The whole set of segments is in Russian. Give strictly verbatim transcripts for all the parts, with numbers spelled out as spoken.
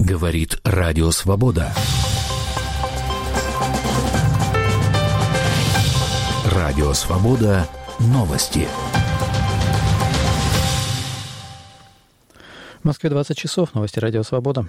Говорит Радио Свобода. Радио Свобода. Новости. В Москве двадцать часов. Новости Радио Свобода.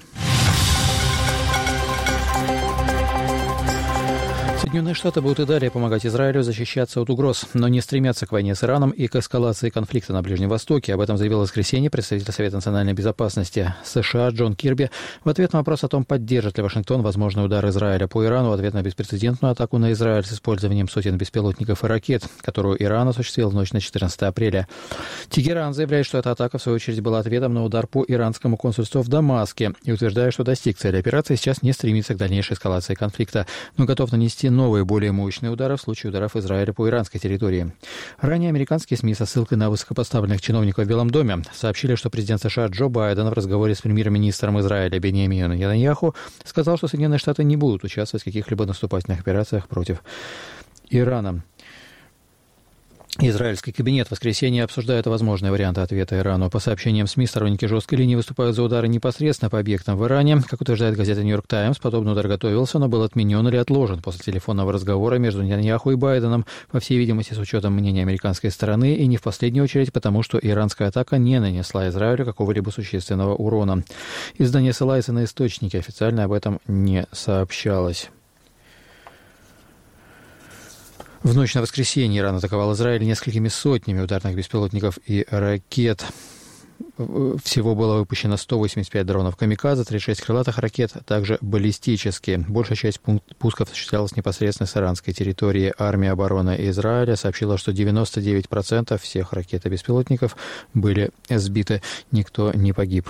Соединенные Штаты будут и далее помогать Израилю защищаться от угроз, но не стремятся к войне с Ираном и к эскалации конфликта на Ближнем Востоке. Об этом заявил в воскресенье представитель Совета национальной безопасности США Джон Кирби в ответ на вопрос о том, поддержит ли Вашингтон возможный удар Израиля по Ирану в ответ на беспрецедентную атаку на Израиль с использованием сотен беспилотников и ракет, которую Иран осуществил в ночь на четырнадцатое апреля. Тегеран заявляет, что эта атака, в свою очередь, была ответом на удар по иранскому консульству в Дамаске и утверждает, что достиг цели операции, сейчас не стремится к дальнейшей эскалации конфликта, но готов нанести новые, более мощные удары в случае ударов Израиля по иранской территории. Ранее американские СМИ со ссылкой на высокопоставленных чиновников в Белом доме сообщили, что президент США Джо Байден в разговоре с премьер-министром Израиля Биньямином Нетаньяху сказал, что Соединенные Штаты не будут участвовать в каких-либо наступательных операциях против Ирана. Израильский кабинет в воскресенье обсуждает возможные варианты ответа Ирану. По сообщениям СМИ, сторонники жесткой линии выступают за удары непосредственно по объектам в Иране. Как утверждает газета «Нью-Йорк Таймс», подобный удар готовился, но был отменен или отложен после телефонного разговора между Нетаньяху и Байденом, по всей видимости, с учетом мнения американской стороны, и не в последнюю очередь потому, что иранская атака не нанесла Израилю какого-либо существенного урона. Издание ссылается на источники, официально об этом не сообщалось. В ночь на воскресенье Иран атаковал Израиль несколькими сотнями ударных беспилотников и ракет. Всего было выпущено сто восемьдесят пять дронов «Камикадзе», тридцать шесть крылатых ракет, а также баллистические. Большая часть пусков осуществлялась непосредственно с иранской территории. Армия обороны Израиля сообщила, что девяносто девять процентов всех ракет и беспилотников были сбиты. Никто не погиб.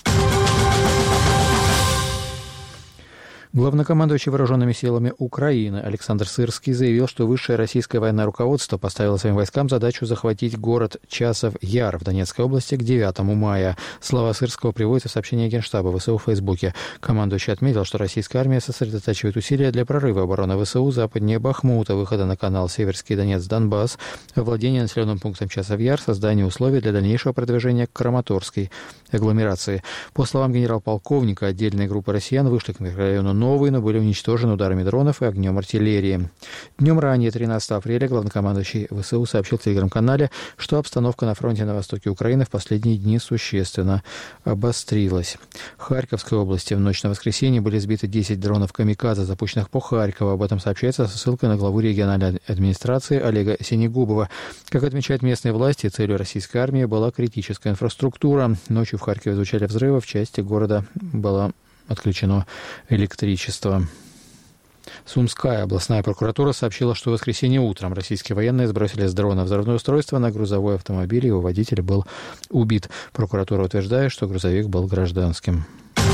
Главнокомандующий вооруженными силами Украины Александр Сырский заявил, что высшее российское военное руководство поставило своим войскам задачу захватить город Часов-Яр в Донецкой области к девятому мая. Слова Сырского приводятся в сообщении Генштаба ВСУ в Фейсбуке. Командующий отметил, что российская армия сосредотачивает усилия для прорыва обороны ВСУ западнее Бахмута, выхода на канал Северский Донец-Донбасс, овладения населенным пунктом Часов-Яр, создания условий для дальнейшего продвижения к Краматорской агломерации. По словам генерал-полковника, отдельные группы россиян вышли к микрорайону Новые, но были уничтожены ударами дронов и огнем артиллерии. Днем ранее, тринадцатого апреля, главнокомандующий ВСУ сообщил в телеграм-канале, что обстановка на фронте на востоке Украины в последние дни существенно обострилась. В Харьковской области в ночь на воскресенье были сбиты десять дронов «Камикадзе», запущенных по Харькову. Об этом сообщается со ссылкой на главу региональной администрации Олега Синегубова. Как отмечают местные власти, целью российской армии была критическая инфраструктура. Ночью в Харькове звучали взрывы, в части города была отключено электричество. Сумская областная прокуратура сообщила, что в воскресенье утром российские военные сбросили с дрона взрывное устройство на грузовой автомобиль, и его водитель был убит. Прокуратура утверждает, что грузовик был гражданским.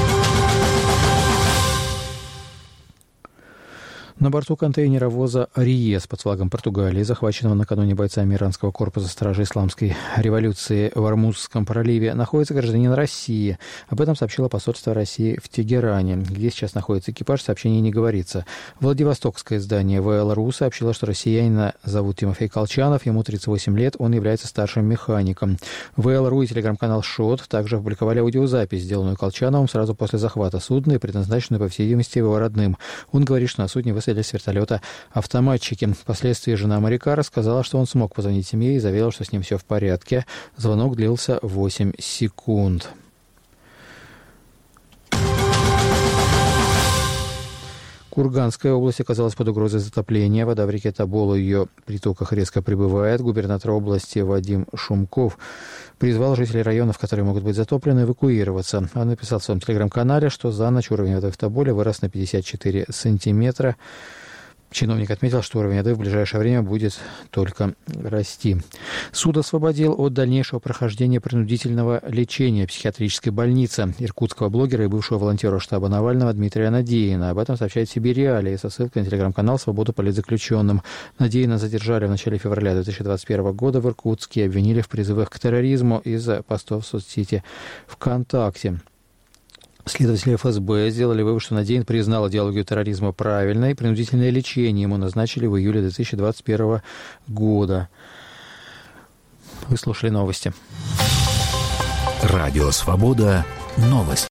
На борту контейнеровоза «Ариес» под флагом Португалии, захваченного накануне бойцами иранского корпуса стражи исламской революции в Ормузском проливе, находится гражданин России. Об этом сообщило посольство России в Тегеране. Где сейчас находится экипаж, сообщение не говорится. Владивостокское издание ВЛРУ сообщило, что россиянина зовут Тимофей Колчанов, ему тридцать восемь лет, он является старшим механиком. ВЛРУ и телеграм-канал ШОТ также опубликовали аудиозапись, сделанную Колчановым сразу после захвата судна и предназначенную, по всей видимости, его родным. Он говорит, что на судне высадились с вертолета автоматчики. Впоследствии жена моряка рассказала, что он смог позвонить семье и заверил, что с ним все в порядке. Звонок длился восемь секунд. Курганская область оказалась под угрозой затопления. Вода в реке Тобол и ее притоках резко прибывает. Губернатор области Вадим Шумков призвал жителей районов, которые могут быть затоплены, эвакуироваться. Он написал в своем телеграм-канале, что за ночь уровень воды в Тоболе вырос на пятьдесят четыре сантиметра. Чиновник отметил, что уровень воды в ближайшее время будет только расти. Суд освободил от дальнейшего прохождения принудительного лечения в психиатрической больнице иркутского блогера и бывшего волонтера штаба Навального Дмитрия Надеина. Об этом сообщает Сибириалия со ссылкой на телеграм-канал «Свобода политзаключенным». Надеина задержали в начале февраля две тысячи двадцать первого года в Иркутске и обвинили в призывах к терроризму из-за постов в соцсети ВКонтакте. Следователи эф эс бэ сделали вывод, что Надеин признал идеологию терроризма правильной, и принудительное лечение ему назначили в июле две тысячи двадцать первого года. Вы слушали новости. Радио «Свобода». Новости.